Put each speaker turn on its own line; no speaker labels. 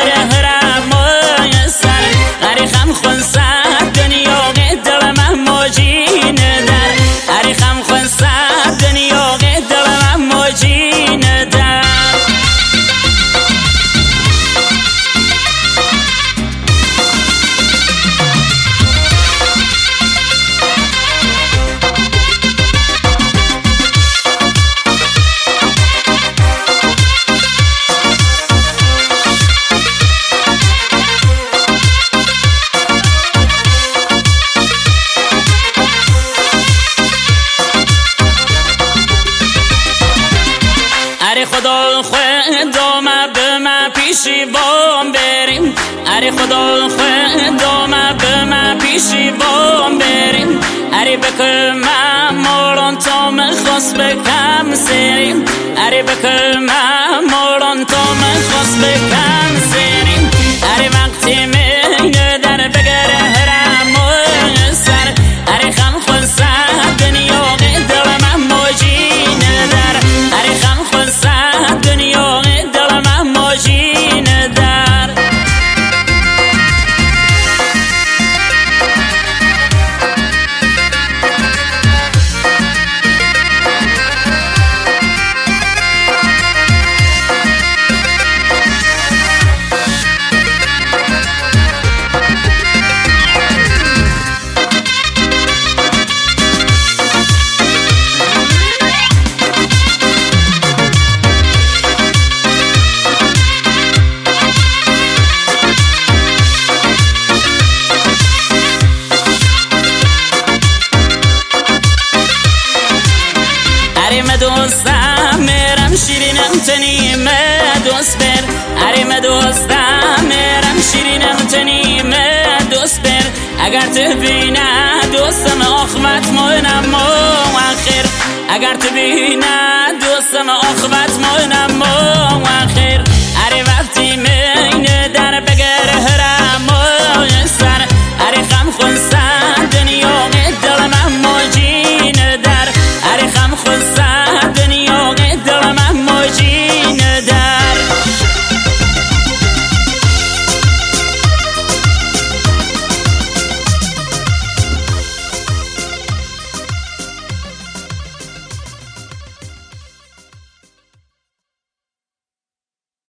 بگره هرم سر غریخم خونسد دنیا دلم موجین در غریخم خونسد دنیا دلم موجین در اره خدا ما به ما پیشی بام بریم اره خدا ما به ما پیشی بام بریم اره بکر ما موران تا مخواست بکم سریم اره بکر ما موران تا مخواست بکم سریم اره وقتی مینه در بگره هرم سر اره خم خونسد دنیا دلم موجین در اره خم خونسد دنیا دلم موجین در دوستم میرم شیرینم تنیم دوست بر اره دوستم میرم شیرینم تنیم دوست بر اگر تو بینه دوستم آخوت مونم مؤخر اگر تو بینه دوستم آخوت مونم